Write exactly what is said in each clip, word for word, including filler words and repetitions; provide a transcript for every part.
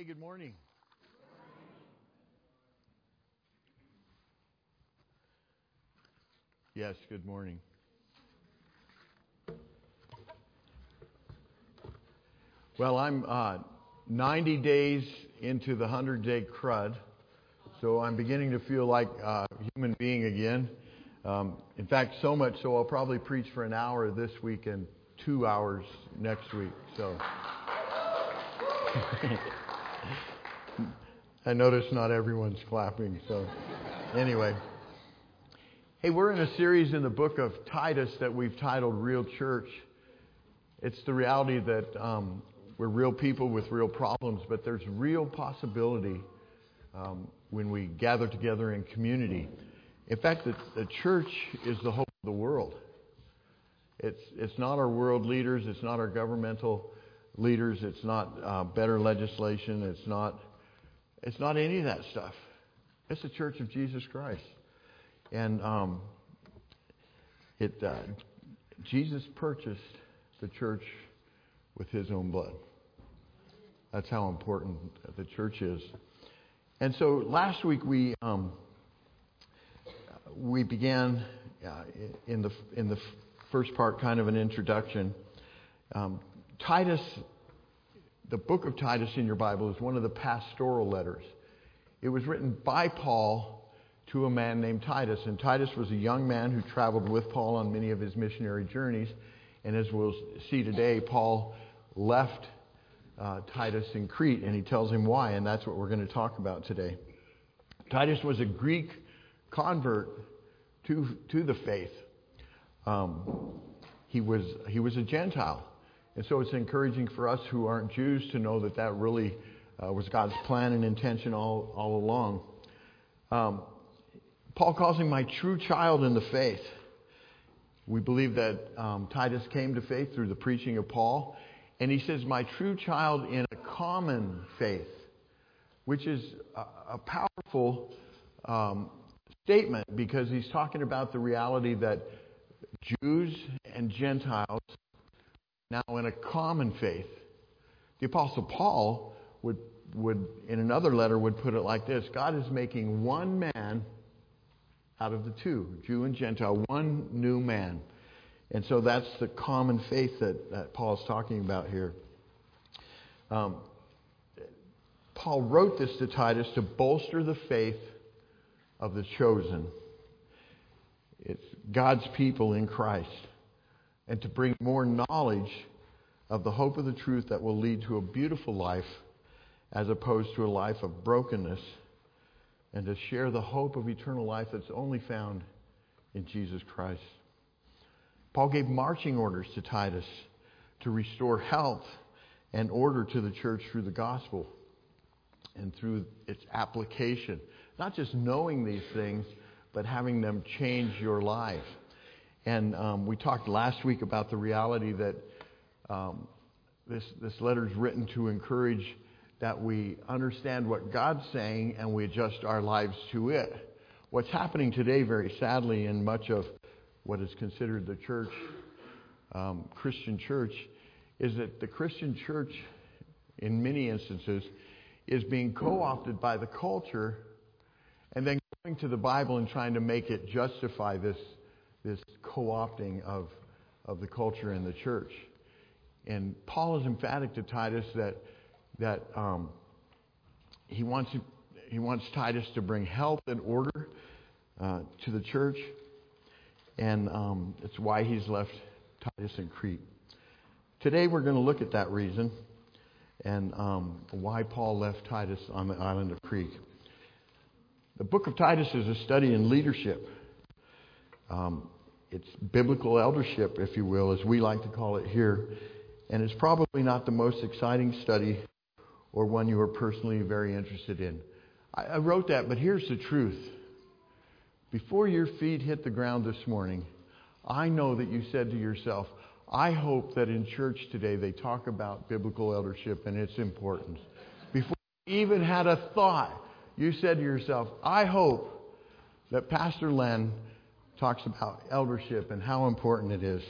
Hey, good morning. Yes, good morning. Well, I'm uh, ninety days into the hundred-day crud, so I'm beginning to feel like a human being again. Um, in fact, so much so I'll probably preach for an hour this week and two hours next week. So I notice not everyone's clapping. So anyway. Hey, we're in a series in the book of Titus that we've titled Real Church. It's the reality that um, we're real people with real problems, but there's real possibility um, when we gather together in community. In fact, the, the church is the hope of the world. It's it's not our world leaders. It's not our governmental leaders. It's not uh, better legislation. It's not it's not any of that stuff. It's the Church of Jesus Christ. And um, it uh, Jesus purchased the church with His own blood. That's how important the church is. And so last week we um, we began uh, in the in the first part, kind of an introduction. Um, Titus, the book of Titus in your Bible, is one of the pastoral letters. It was written by Paul to a man named Titus. And Titus was a young man who traveled with Paul on many of his missionary journeys. And as we'll see today, Paul left uh, Titus in Crete, and he tells him why, and that's what we're going to talk about today. Titus was a Greek convert to to the faith. Um, he was he was a Gentile. And so it's encouraging for us who aren't Jews to know that that really uh, was God's plan and intention all, all along. Um, Paul calls him my true child in the faith. We believe that um, Titus came to faith through the preaching of Paul. And he says, my true child in a common faith, which is a, a powerful um, statement because he's talking about the reality that Jews and Gentiles now in a common faith. The Apostle Paul would, would in another letter, would put it like this. God is making one man out of the two, Jew and Gentile, one new man. And so that's the common faith that, that Paul's talking about here. Um, Paul wrote this to Titus to bolster the faith of the chosen. It's God's people in Christ. And to bring more knowledge of the hope of the truth that will lead to a beautiful life as opposed to a life of brokenness. And to share the hope of eternal life that's only found in Jesus Christ. Paul gave marching orders to Titus to restore health and order to the church through the gospel and through its application. Not just knowing these things, but having them change your life. And um, we talked last week about the reality that um, this, this letter is written to encourage that we understand what God's saying and we adjust our lives to it. What's happening today, very sadly, in much of what is considered the church, um, Christian church, is that the Christian church, in many instances, is being co-opted by the culture and then going to the Bible and trying to make it justify this, this co-opting of, of the culture in the church. And Paul is emphatic to Titus that that um, he wants he wants Titus to bring health and order uh, to the church, and um, it's why he's left Titus in Crete. Today we're going to look at that reason and um, why Paul left Titus on the island of Crete. The book of Titus is a study in leadership. Um, it's biblical eldership, if you will, as we like to call it here, and it's probably not the most exciting study or one you are personally very interested in. I, I wrote that, but here's the truth. Before your feet hit the ground this morning, I know that you said to yourself, I hope that in church today they talk about biblical eldership and its importance. Before you even had a thought, you said to yourself, I hope that Pastor Len talks about eldership and how important it is.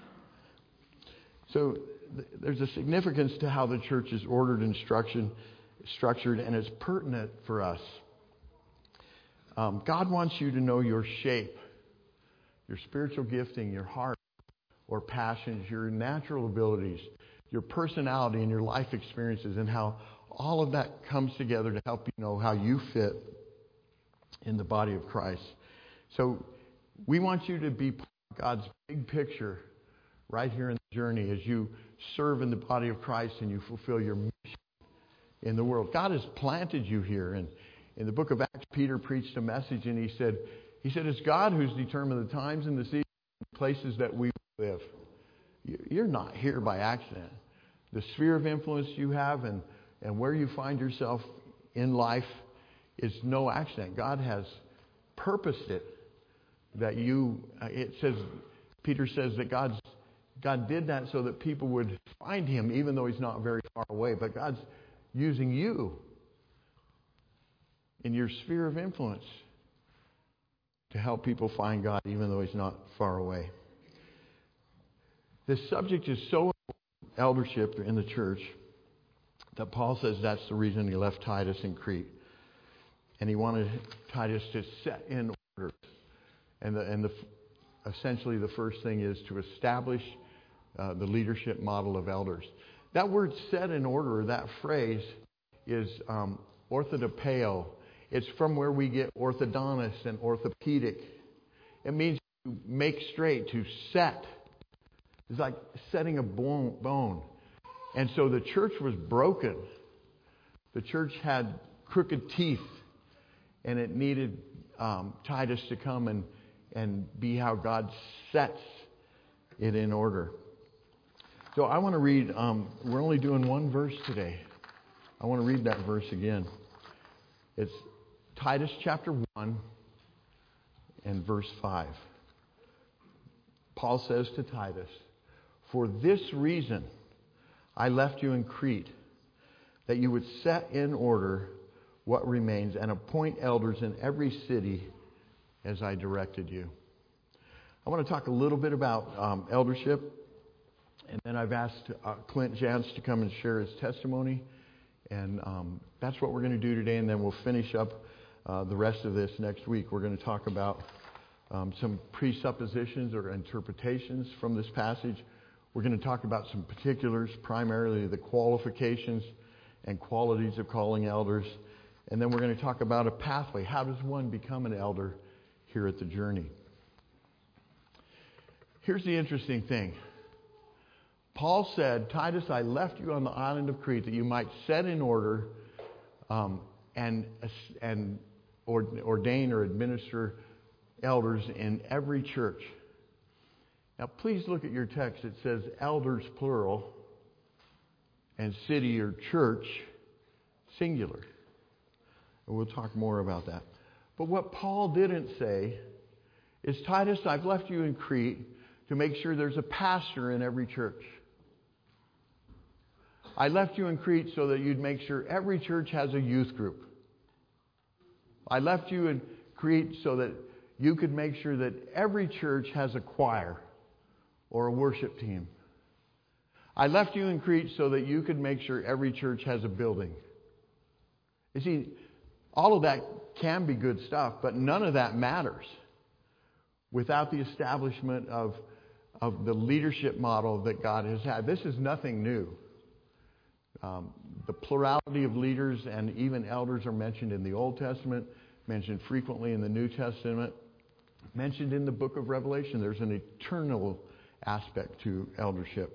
So there's a significance to how the church is ordered instruction structured, and it's pertinent for us. Um, God wants you to know your shape, your spiritual gifting, your heart or passions, your natural abilities, your personality, and your life experiences, and how all of that comes together to help you know how you fit in the body of Christ. So we want you to be part of God's big picture right here in the journey as you serve in the body of Christ and you fulfill your mission in the world. God has planted you here. And in the book of Acts, Peter preached a message, and he said, he said, it's God who's determined the times and the seasons and the places that we live. You're not here by accident. The sphere of influence you have and, and where you find yourself in life is no accident. God has purposed it that you, it says, Peter says that God's, God did that so that people would find him even though he's not very far away. But God's using you in your sphere of influence to help people find God even though he's not far away. This subject is so important, eldership in the church, that Paul says that's the reason he left Titus in Crete. And he wanted Titus to set in order. And, the, and the, essentially the first thing is to establish uh, the leadership model of elders. That word set in order, that phrase, is um, orthodopeo. It's from where we get orthodontist and orthopedic. It means to make straight, to set. It's like setting a bone. And so the church was broken. The church had crooked teeth, and it needed um, Titus to come and, and be how God sets it in order. So I want to read, um, we're only doing one verse today. I want to read that verse again. It's Titus chapter one and verse five. Paul says to Titus, "For this reason I left you in Crete, that you would set in order what remains and appoint elders in every city as I directed you." I want to talk a little bit about um, eldership, and then I've asked uh, Clint Jantz to come and share his testimony, and um, that's what we're going to do today, and then we'll finish up uh, the rest of this next week. We're going to talk about um, some presuppositions or interpretations from this passage. We're going to talk about some particulars, primarily the qualifications and qualities of calling elders. And then we're going to talk about a pathway. How does one become an elder here at the Journey? Here's the interesting thing. Paul said, Titus, I left you on the island of Crete that you might set in order um, and, and ordain or administer elders in every church. Now, please look at your text. It says elders, plural, and city or church, singular. And we'll talk more about that. But what Paul didn't say is, Titus, I've left you in Crete to make sure there's a pastor in every church. I left you in Crete so that you'd make sure every church has a youth group. I left you in Crete so that you could make sure that every church has a choir or a worship team. I left you in Crete so that you could make sure every church has a building. You see, all of that can be good stuff, but none of that matters without the establishment of, of the leadership model that God has had. This is nothing new. Um, the plurality of leaders and even elders are mentioned in the Old Testament, mentioned frequently in the New Testament, mentioned in the book of Revelation. There's an eternal aspect to eldership.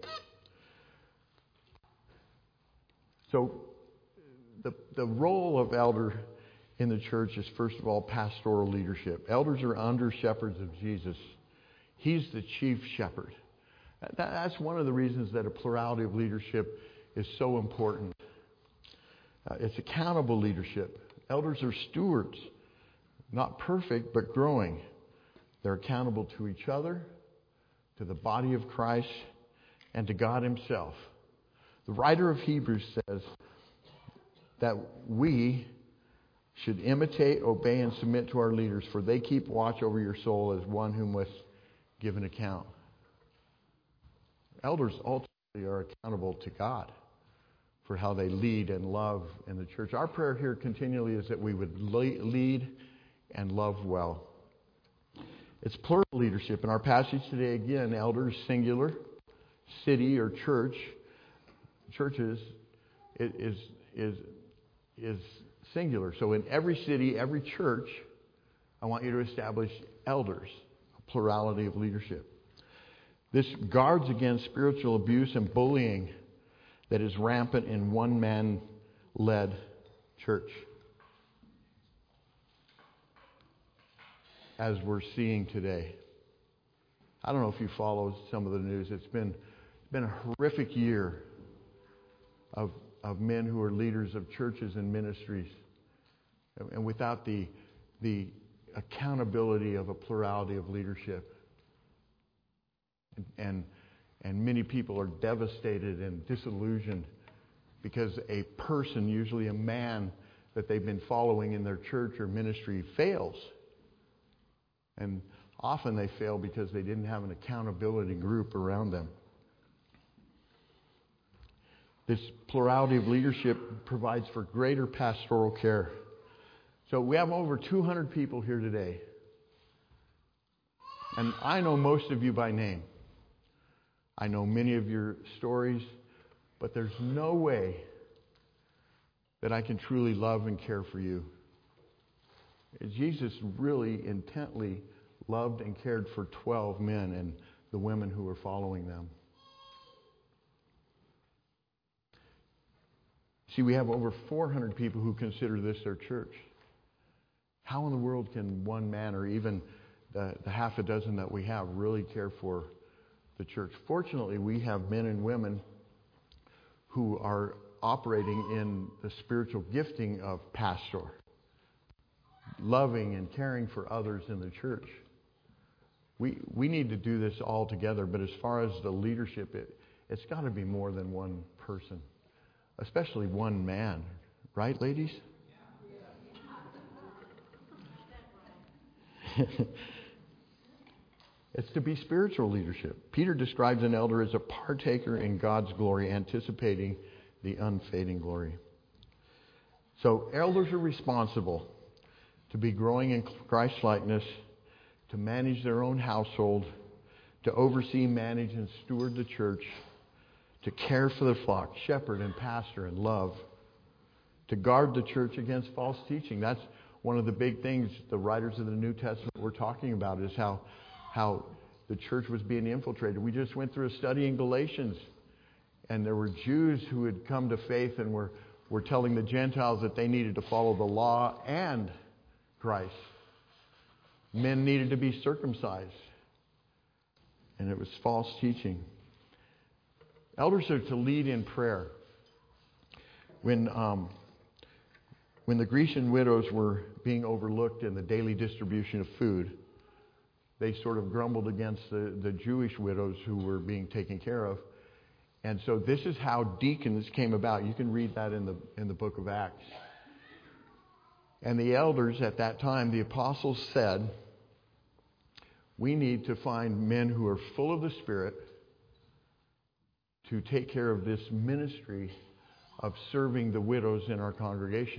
So the, the role of elder in the church is, first of all, pastoral leadership. Elders are under shepherds of Jesus. He's the chief shepherd. That, that's one of the reasons that a plurality of leadership is so important. Uh, it's accountable leadership. Elders are stewards, not perfect, but growing. They're accountable to each other, to the body of Christ, and to God himself. The writer of Hebrews says that we should imitate, obey, and submit to our leaders, for they keep watch over your soul as one who must give an account. Elders ultimately are accountable to God for how they lead and love in the church. Our prayer here continually is that we would lead and love well. It's plural leadership. In our passage today, again, elders, singular, city or church, churches is, is, is singular. So in every city, every church, I want you to establish elders, a plurality of leadership. This guards against spiritual abuse and bullying that is rampant in one-man-led church, as we're seeing today. I don't know if you follow some of the news. It's been, it's been a horrific year of, of men who are leaders of churches and ministries. And without the, the accountability of a plurality of leadership. And, and And many people are devastated and disillusioned because a person, usually a man that they've been following in their church or ministry, fails. And often they fail because they didn't have an accountability group around them. This plurality of leadership provides for greater pastoral care. So we have over two hundred people here today. And I know most of you by name. I know many of your stories, but there's no way that I can truly love and care for you. Jesus really intently loved and cared for twelve men and the women who were following them. See, we have over four hundred people who consider this their church. How in the world can one man or even the, the half a dozen that we have really care for the church? Fortunately, we have men and women who are operating in the spiritual gifting of pastor, loving and caring for others in the church. We we need to do this all together, but as far as the leadership, it, it's got to be more than one person, especially one man. Right, ladies? It's to be spiritual leadership. Peter describes an elder as a partaker in God's glory, anticipating the unfading glory. So elders are responsible to be growing in Christ-likeness, to manage their own household, to oversee, manage, and steward the church, to care for the flock, shepherd and pastor and love, to guard the church against false teaching. That's one of the big things the writers of the New Testament were talking about, is how how the church was being infiltrated. We just went through a study in Galatians, and there were Jews who had come to faith and were, were telling the Gentiles that they needed to follow the law and Christ. Men needed to be circumcised, and it was false teaching. Elders are to lead in prayer. When um, when the Grecian widows were being overlooked in the daily distribution of food, they sort of grumbled against the, the Jewish widows who were being taken care of. And so this is how deacons came about. You can read that in the in the book of Acts. And the elders at that time, the apostles, said, we need to find men who are full of the Spirit to take care of this ministry of serving the widows in our congregation.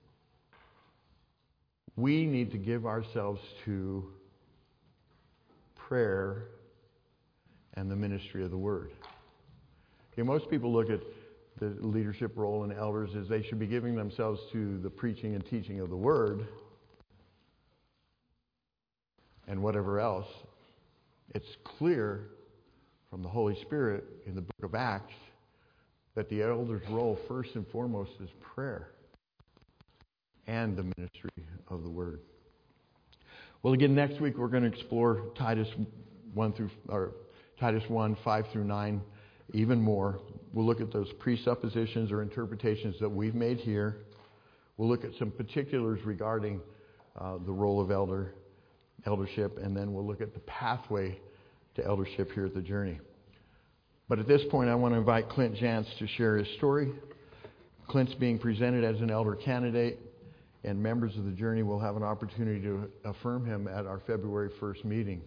We need to give ourselves to prayer and the ministry of the Word. Okay, most people look at the leadership role in elders as they should be giving themselves to the preaching and teaching of the Word and whatever else. It's clear from the Holy Spirit in the book of Acts that the elder's role first and foremost is prayer and the ministry of the Word. Well, again, next week we're going to explore Titus one through or Titus one, five through nine, even more. We'll look at those presuppositions or interpretations that we've made here. We'll look at some particulars regarding uh, the role of elder eldership, and then we'll look at the pathway to eldership here at the Journey. But at this point, I want to invite Clint Jantz to share his story. Clint's being presented as an elder candidate, and members of the Journey will have an opportunity to affirm him at our February first meeting.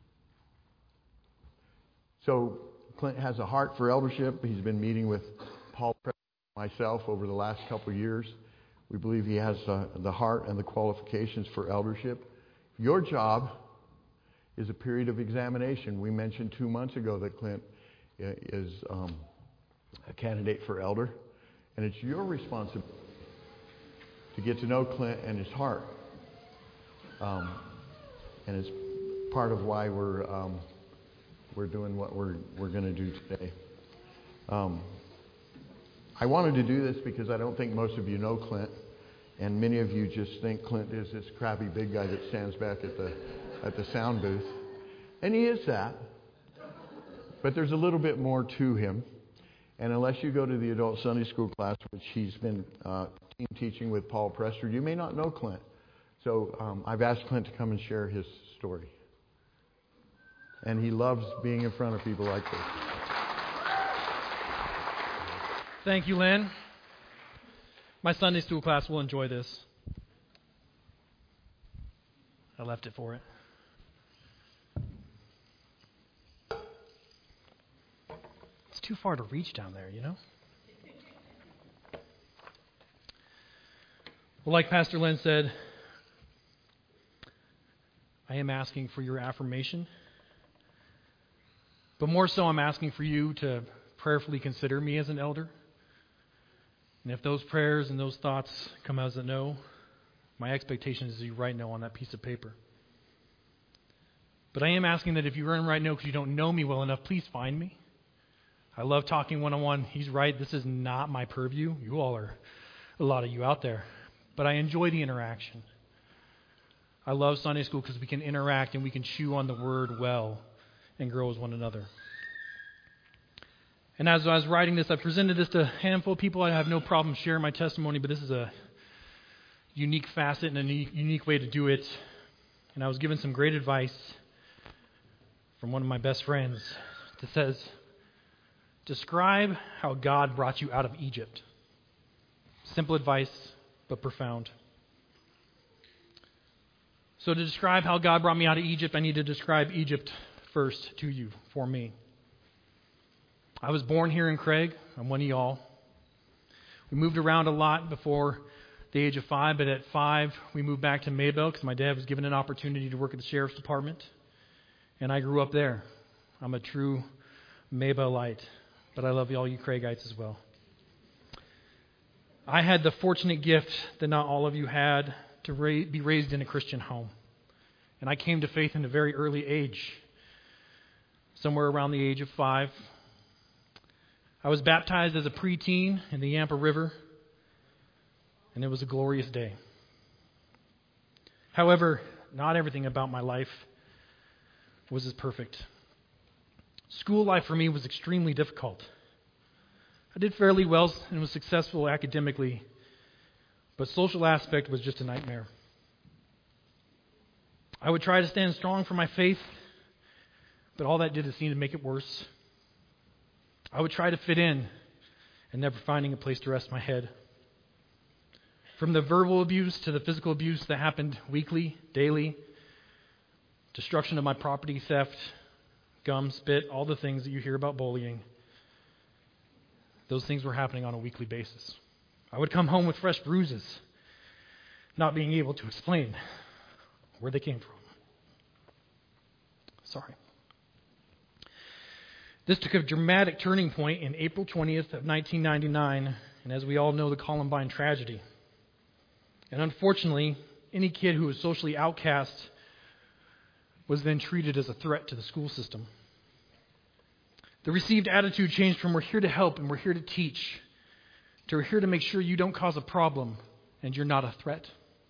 So Clint has a heart for eldership. He's been meeting with Paul Preston and myself over the last couple of years. We believe he has uh, the heart and the qualifications for eldership. Your job is a period of examination. We mentioned two months ago that Clint is um, a candidate for elder, and it's your responsibility to get to know Clint and his heart. Um, and it's part of why we're um, we're doing what we're we're going to do today. Um, I wanted to do this because I don't think most of you know Clint, and many of you just think Clint is this crappy big guy that stands back at the at the sound booth, and he is that. But there's a little bit more to him, and unless you go to the adult Sunday school class, which he's been uh, team teaching with Paul Prester, you may not know Clint. So um, I've asked Clint to come and share his story. And he loves being in front of people like this. Thank you, Lynn. My Sunday school class will enjoy this. I left it for it. It's too far to reach down there, you know? Well, like Pastor Lynn said, I am asking for your affirmation. But more so, I'm asking for you to prayerfully consider me as an elder. And if those prayers and those thoughts come as a no, my expectation is you write no on that piece of paper. But I am asking that if you write no because you don't know me well enough, please find me. I love talking one-on-one. He's right. This is not my purview. You all are, a lot of you out there. But I enjoy the interaction. I love Sunday school because we can interact and we can chew on the word well and grow as one another. And as I was writing this, I presented this to a handful of people. I have no problem sharing my testimony, but this is a unique facet and a unique way to do it. And I was given some great advice from one of my best friends that says, describe how God brought you out of Egypt. Simple advice, but profound. So to describe how God brought me out of Egypt, I need to describe Egypt first to you, for me. I was born here in Craig. I'm one of y'all. We moved around a lot before the age of five, but at five, we moved back to Maybell because my dad was given an opportunity to work at the sheriff's department, and I grew up there. I'm a true Maybellite, but I love all you Craigites as well. I had the fortunate gift that not all of you had to ra- be raised in a Christian home. And I came to faith in a very early age, somewhere around the age of five. I was baptized as a preteen in the Yampa River, and it was a glorious day. However, not everything about my life was as perfect. School life for me was extremely difficult. I did fairly well and was successful academically, but social aspect was just a nightmare. I would try to stand strong for my faith, but all that did is seem to make it worse. I would try to fit in and never finding a place to rest my head. From the verbal abuse to the physical abuse that happened weekly, daily, destruction of my property, theft, gum, spit, all the things that you hear about bullying, those things were happening on a weekly basis. I would come home with fresh bruises, not being able to explain where they came from. Sorry. This took a dramatic turning point in April twentieth of nineteen ninety-nine, and as we all know, the Columbine tragedy. And unfortunately, any kid who was socially outcast was then treated as a threat to the school system. The received attitude changed from we're here to help and we're here to teach to we're here to make sure you don't cause a problem and you're not a threat.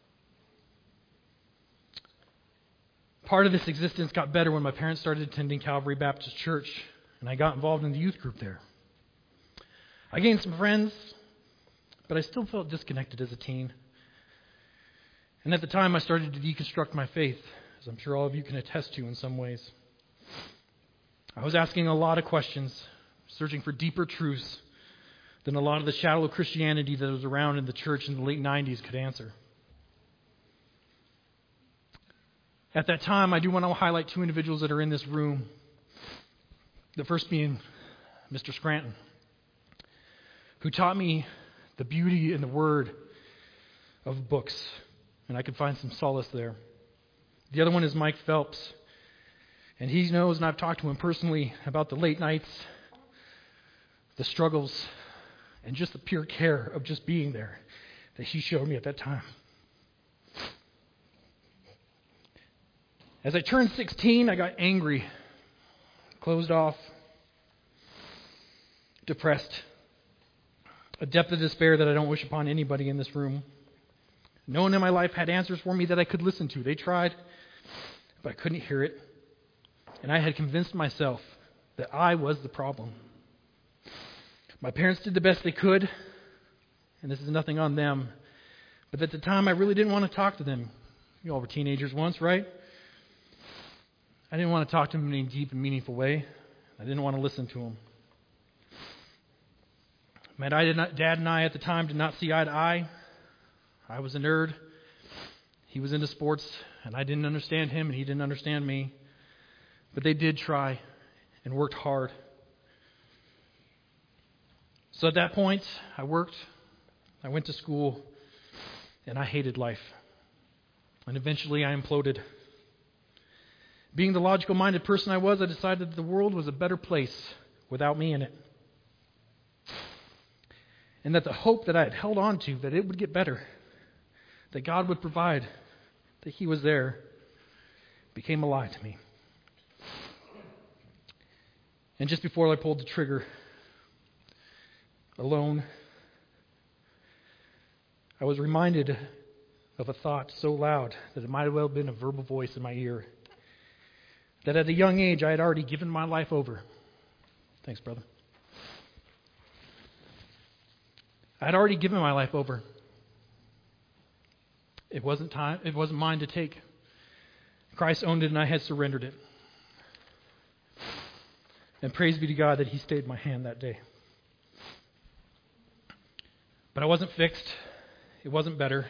Part of this existence got better when my parents started attending Calvary Baptist Church, and I got involved in the youth group there. I gained some friends, but I still felt disconnected as a teen. And at the time, I started to deconstruct my faith, as I'm sure all of you can attest to in some ways. I was asking a lot of questions, searching for deeper truths than a lot of the shallow Christianity that was around in the church in the late nineties could answer. At that time, I do want to highlight two individuals that are in this room. The first being Mister Scranton. who taught me the beauty and the word of books, and I could find some solace there. The other one is Mike Phelps, and he knows, and I've talked to him personally about the late nights, the struggles, and just the pure care of just being there that he showed me at that time. As I turned sixteen, I got angry, closed off, depressed, a depth of despair that I don't wish upon anybody in this room. No one in my life had answers for me that I could listen to. They tried, but I couldn't hear it. And I had convinced myself that I was the problem. My parents did the best they could, and this is nothing on them. But at the time, I really didn't want to talk to them. You all were teenagers once, right? I didn't want to talk to them in any deep and meaningful way. I didn't want to listen to them. My dad and I at the time did not see eye to eye. I was a nerd. He was into sports, and I didn't understand him, and he didn't understand me. But they did try and worked hard. So at that point, I worked, I went to school, and I hated life. And eventually I imploded. Being the logical-minded person I was, I decided that the world was a better place without me in it. And that the hope that I had held on to, that it would get better, that God would provide, that He was there, became a lie to me. And just before I pulled the trigger, alone, I was reminded of a thought so loud that it might have well been a verbal voice in my ear. That at a young age I had already given my life over. Thanks, brother. I had already given my life over. It wasn't time. It wasn't mine to take. Christ owned it, and I had surrendered it. And praise be to God that He stayed my hand that day. But I wasn't fixed. It wasn't better.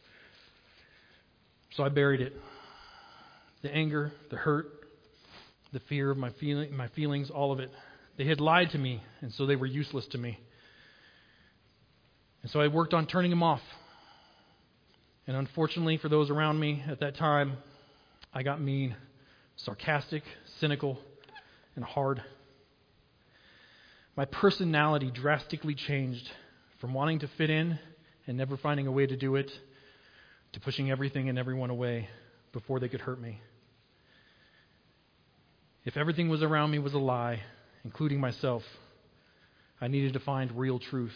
So I buried it. The anger, the hurt, the fear of my feeling, my feelings, all of it. They had lied to me, and so they were useless to me. And so I worked on turning them off. And unfortunately for those around me at that time, I got mean, sarcastic, cynical, and hard. My personality drastically changed from wanting to fit in and never finding a way to do it to pushing everything and everyone away before they could hurt me. If everything was around me was a lie, including myself, I needed to find real truth.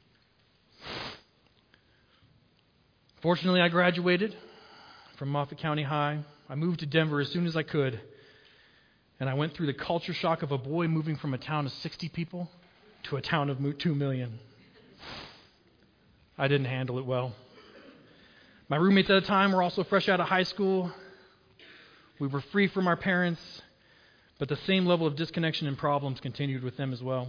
Fortunately, I graduated from Moffat County High. I moved to Denver as soon as I could, and I went through the culture shock of a boy moving from a town of sixty people to a town of two million. I didn't handle it well. My roommates at the time were also fresh out of high school. We were free from our parents, but the same level of disconnection and problems continued with them as well.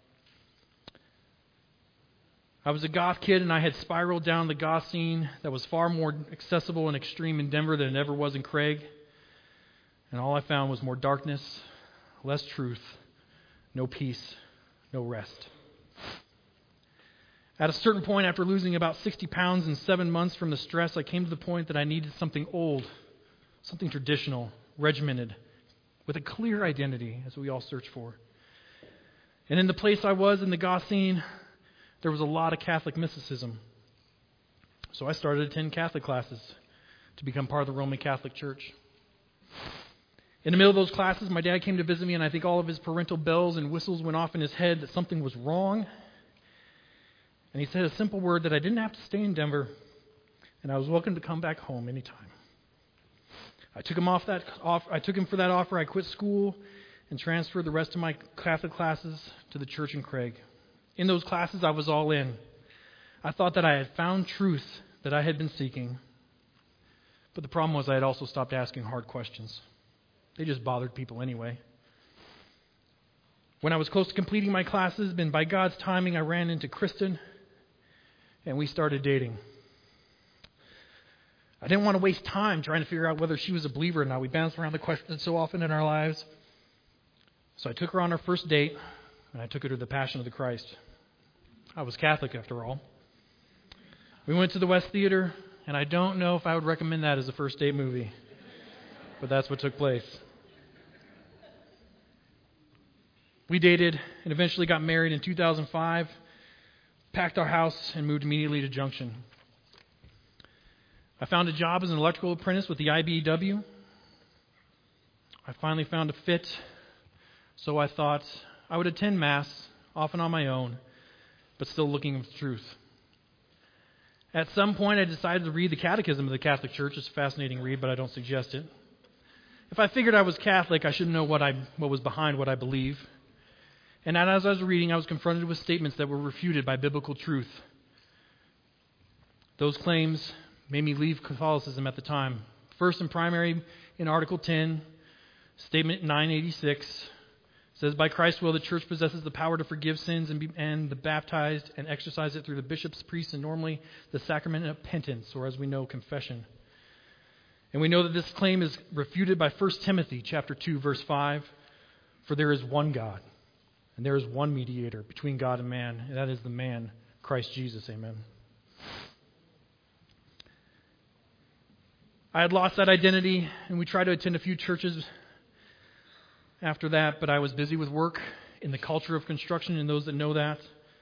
I was a goth kid, and I had spiraled down the goth scene that was far more accessible and extreme in Denver than it ever was in Craig. And all I found was more darkness, less truth, no peace, no rest. At a certain point, after losing about sixty pounds in seven months from the stress, I came to the point that I needed something old, something traditional, regimented, with a clear identity, as we all search for. And in the place I was in the goth scene, there was a lot of Catholic mysticism. So I started to attend Catholic classes to become part of the Roman Catholic Church. In the middle of those classes, my dad came to visit me, and I think all of his parental bells and whistles went off in his head that something was wrong. And he said a simple word that I didn't have to stay in Denver, and I was welcome to come back home anytime. I took him off that off, I took him for that offer. I quit school and transferred the rest of my Catholic classes to the church in Craig. In those classes, I was all in. I thought that I had found truth that I had been seeking. But the problem was I had also stopped asking hard questions. They just bothered people anyway. When I was close to completing my classes, and by God's timing, I ran into Kristen, and we started dating. I didn't want to waste time trying to figure out whether she was a believer or not. We bounced around the question so often in our lives. So I took her on our first date, and I took her to the Passion of the Christ. I was Catholic after all. We went to the West Theater, and I don't know if I would recommend that as a first date movie, but that's what took place. We dated and eventually got married in two thousand five, packed our house, and moved immediately to Junction. I found a job as an electrical apprentice with the I B E W. I finally found a fit, so I thought I would attend Mass, often on my own, but still looking for truth. At some point, I decided to read the Catechism of the Catholic Church. It's a fascinating read, but I don't suggest it. If I figured I was Catholic, I should know what I what was behind what I believe. And as I was reading, I was confronted with statements that were refuted by biblical truth. Those claims made me leave Catholicism at the time. First and primary, in Article ten, Statement nine eighty-six, says, by Christ's will, the church possesses the power to forgive sins and, be, and the baptized and exercise it through the bishops, priests, and normally the sacrament of penance, or as we know, confession. And we know that this claim is refuted by First Timothy chapter two, verse five, for there is one God, and there is one mediator between God and man, and that is the man, Christ Jesus. Amen. I had lost that identity, and we tried to attend a few churches after that, but I was busy with work in the culture of construction, and those that know that.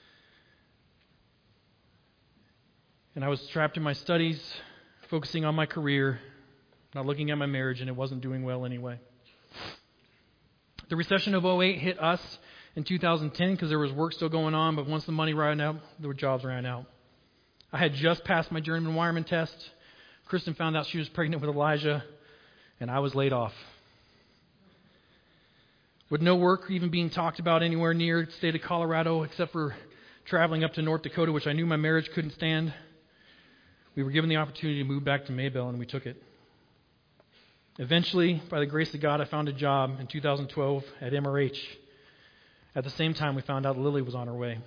And I was trapped in my studies, focusing on my career, not looking at my marriage, and it wasn't doing well anyway. The recession of oh eight hit us in two thousand ten because there was work still going on, but once the money ran out, the jobs ran out. I had just passed my journeyman wireman test. Kristen found out she was pregnant with Elijah, and I was laid off. With no work even being talked about anywhere near the state of Colorado, except for traveling up to North Dakota, which I knew my marriage couldn't stand, we were given the opportunity to move back to Maybell, and we took it. Eventually, by the grace of God, I found a job in two thousand twelve at M R H. At the same time, we found out Lily was on her way.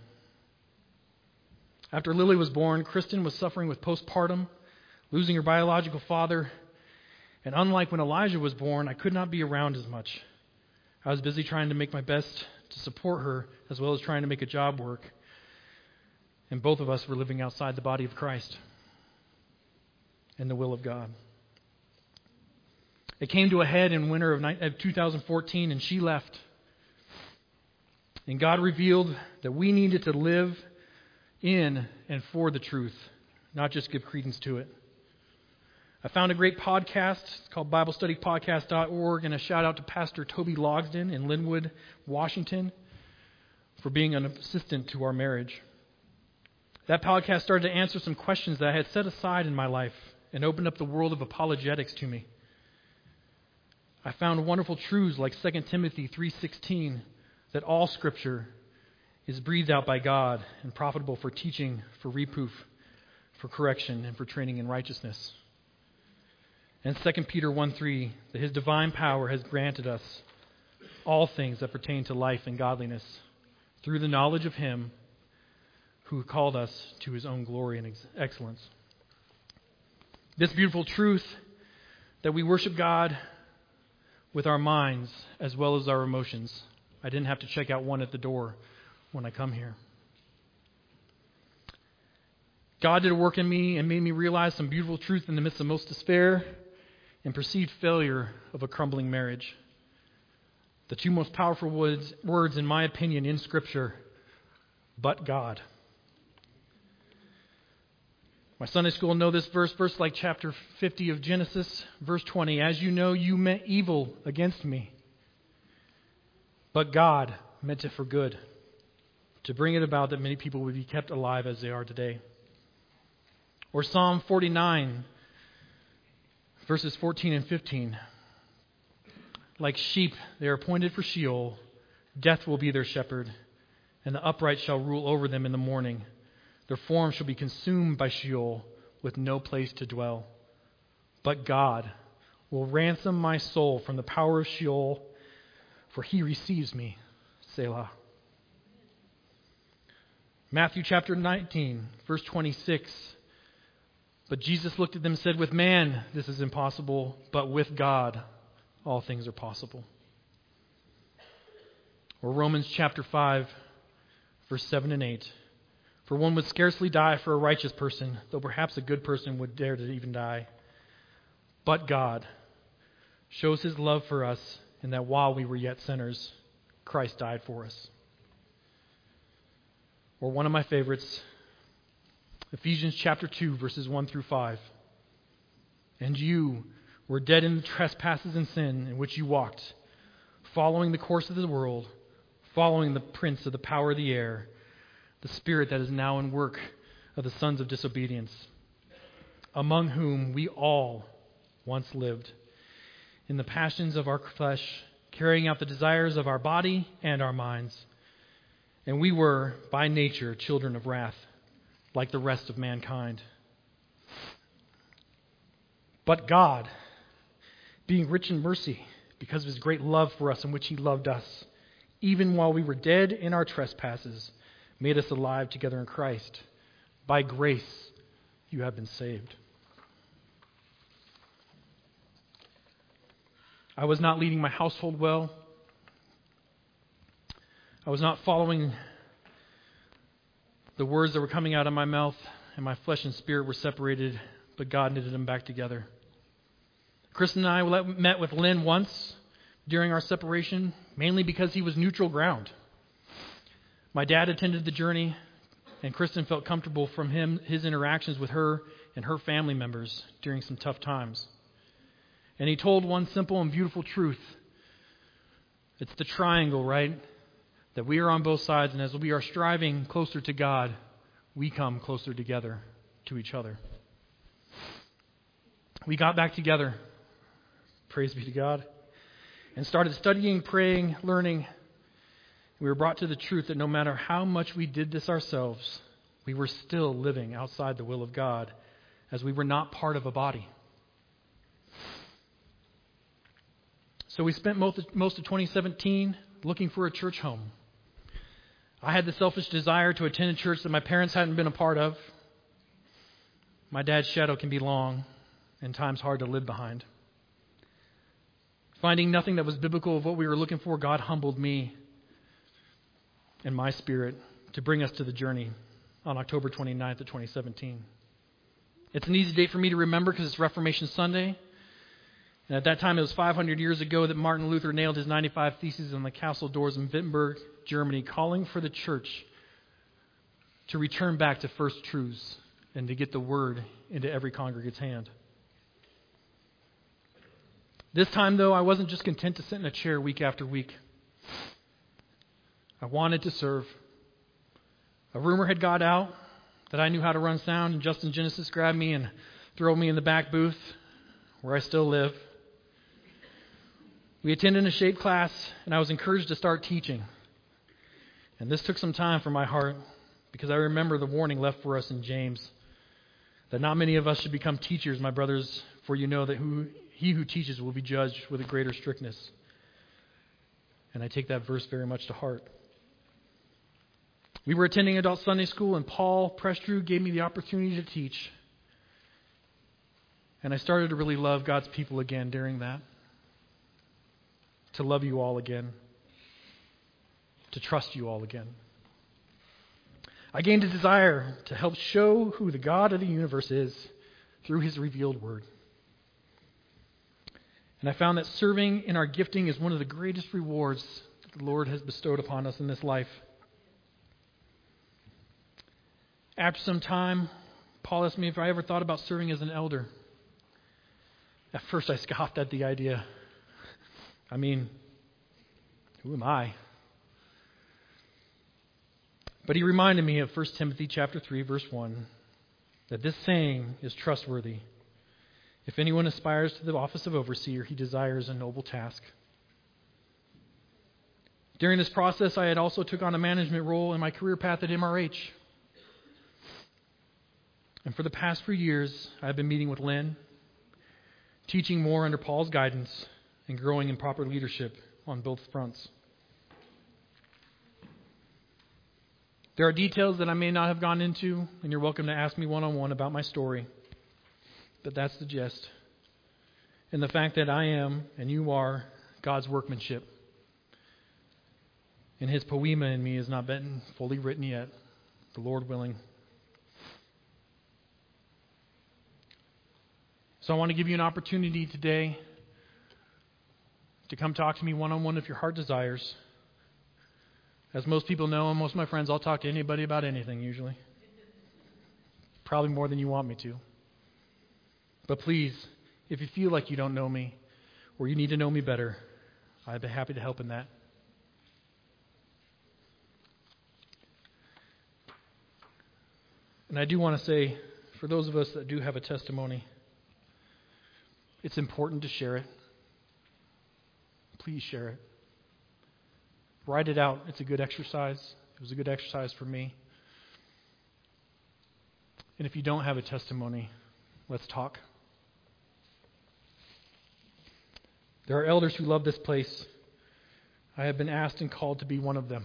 After Lily was born, Kristen was suffering with postpartum, losing her biological father, and unlike when Elijah was born, I could not be around as much. I was busy trying to make my best to support her, as well as trying to make a job work. And both of us were living outside the body of Christ and the will of God. It came to a head in winter of two thousand fourteen, and she left. And God revealed that we needed to live in and for the truth, not just give credence to it. I found a great podcast. It's called Bible Study Podcast dot org, and a shout out to Pastor Toby Logsden in Linwood, Washington, for being an assistant to our marriage. That podcast started to answer some questions that I had set aside in my life and opened up the world of apologetics to me. I found wonderful truths like Second Timothy three sixteen, that all Scripture is breathed out by God and profitable for teaching, for reproof, for correction, and for training in righteousness. And Second Peter one three, that His divine power has granted us all things that pertain to life and godliness through the knowledge of Him who called us to His own glory and ex- excellence. This beautiful truth that we worship God with our minds as well as our emotions. I didn't have to check out one at the door when I come here. God did a work in me and made me realize some beautiful truth in the midst of most despair and perceived failure of a crumbling marriage. The two most powerful words, words, in my opinion, in Scripture, but God. My Sunday school know this verse, verse like chapter fifty of Genesis, verse twenty. As you know, you meant evil against me, but God meant it for good, to bring it about that many people would be kept alive as they are today. Or Psalm forty-nine, verses fourteen and fifteen. Like sheep, they are appointed for Sheol. Death will be their shepherd, and the upright shall rule over them in the morning. Their form shall be consumed by Sheol, with no place to dwell. But God will ransom my soul from the power of Sheol, for He receives me. Selah. Matthew chapter nineteen, verse twenty-six. But Jesus looked at them and said, with man this is impossible, but with God all things are possible. Or Romans chapter five, verse seven and eight. For one would scarcely die for a righteous person, though perhaps a good person would dare to even die. But God shows his love for us in that while we were yet sinners, Christ died for us. Or one of my favorites, Ephesians chapter two, verses one through five. And you were dead in the trespasses and sin in which you walked, following the course of the world, following the prince of the power of the air, the spirit that is now in work of the sons of disobedience, among whom we all once lived, in the passions of our flesh, carrying out the desires of our body and our minds. And we were, by nature, children of wrath, like the rest of mankind. But God, being rich in mercy, because of his great love for us in which he loved us, even while we were dead in our trespasses, made us alive together in Christ. By grace you have been saved. I was not leading my household well. I was not following the words that were coming out of my mouth, and my flesh and spirit were separated, but God knitted them back together. Chris and I met with Lynn once during our separation, mainly because he was neutral ground. My dad attended the journey, and Kristen felt comfortable from him, his interactions with her and her family members during some tough times. And he told one simple and beautiful truth. It's the triangle, right? That we are on both sides, and as we are striving closer to God, we come closer together to each other. We got back together, praise be to God, and started studying, praying, learning. We were brought to the truth that no matter how much we did this ourselves, we were still living outside the will of God, as we were not part of a body. So we spent most of, most of twenty seventeen looking for a church home. I had the selfish desire to attend a church that my parents hadn't been a part of. My dad's shadow can be long and times hard to live behind. Finding nothing that was biblical of what we were looking for, God humbled me and my spirit to bring us to the journey on October twenty-ninth of twenty seventeen. It's an easy date for me to remember because it's Reformation Sunday. And at that time, it was five hundred years ago that Martin Luther nailed his ninety-five Theses on the castle doors in Wittenberg, Germany, calling for the church to return back to first truths and to get the word into every congregate's hand. This time, though, I wasn't just content to sit in a chair week after week. I wanted to serve. A rumor had got out that I knew how to run sound, and Justin Genesis grabbed me and threw me in the back booth where I still live. We attended a shade class, and I was encouraged to start teaching. And this took some time for my heart, because I remember the warning left for us in James, that not many of us should become teachers, my brothers, for you know that who, he who teaches will be judged with a greater strictness. And I take that verse very much to heart. We were attending adult Sunday school, and Paul Prestrew gave me the opportunity to teach. And I started to really love God's people again during that. To love you all again. To trust you all again. I gained a desire to help show who the God of the universe is through his revealed word. And I found that serving in our gifting is one of the greatest rewards that the Lord has bestowed upon us in this life. After some time, Paul asked me if I ever thought about serving as an elder. At first I scoffed at the idea. I mean, who am I? But he reminded me of First Timothy chapter three, verse one, that this saying is trustworthy. If anyone aspires to the office of overseer, he desires a noble task. During this process, I had also took on a management role in my career path at M R H. And for the past few years, I've been meeting with Lynn, teaching more under Paul's guidance, and growing in proper leadership on both fronts. There are details that I may not have gone into, and you're welcome to ask me one-on-one about my story. But that's the gist. And the fact that I am, and you are, God's workmanship. And his poema in me has not been fully written yet. the Lord willing. So I want to give you an opportunity today to come talk to me one-on-one if your heart desires. As most people know, and most of my friends, I'll talk to anybody about anything usually. Probably more than you want me to. But please, if you feel like you don't know me or you need to know me better, I'd be happy to help in that. And I do want to say, for those of us that do have a testimony, it's important to share it. Please share it. Write it out. It's a good exercise. It was a good exercise for me. And if you don't have a testimony, let's talk. There are elders who love this place. I have been asked and called to be one of them.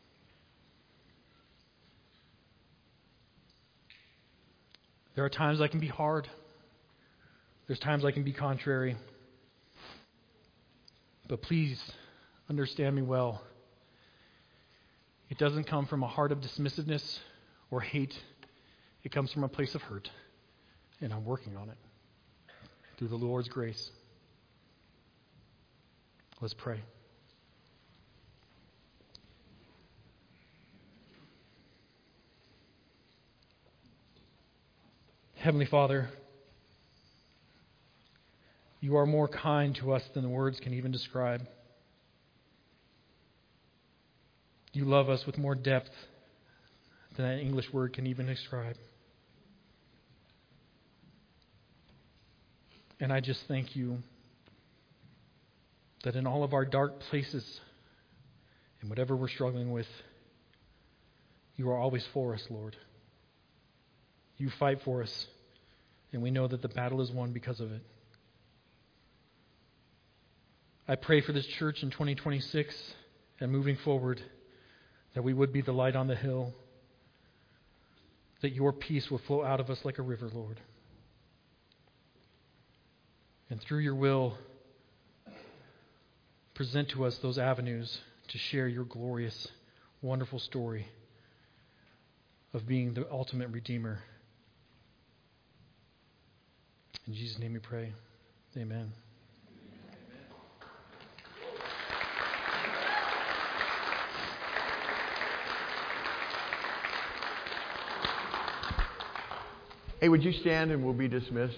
There are times I can be hard. There's times I can be contrary. But please understand me well. It doesn't come from a heart of dismissiveness or hate. It comes from a place of hurt. And I'm working on it through the Lord's grace. Let's pray. Heavenly Father, you are more kind to us than the words can even describe. You love us with more depth than that English word can even describe. And I just thank you that in all of our dark places and whatever we're struggling with, you are always for us, Lord. You fight for us, and we know that the battle is won because of it. I pray for this church in twenty twenty-six and moving forward that we would be the light on the hill, that your peace will flow out of us like a river, Lord. And through your will, present to us those avenues to share your glorious, wonderful story of being the ultimate Redeemer. In Jesus' name we pray. Amen. Hey, would you stand and we'll be dismissed?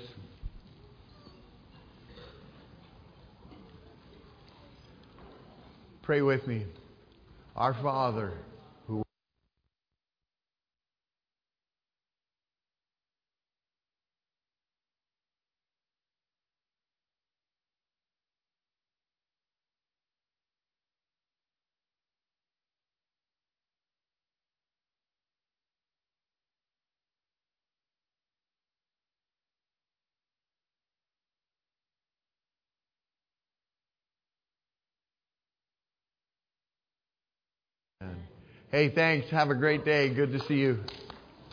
Pray with me. Our Father, who Hey, thanks. Have a great day. Good to see you.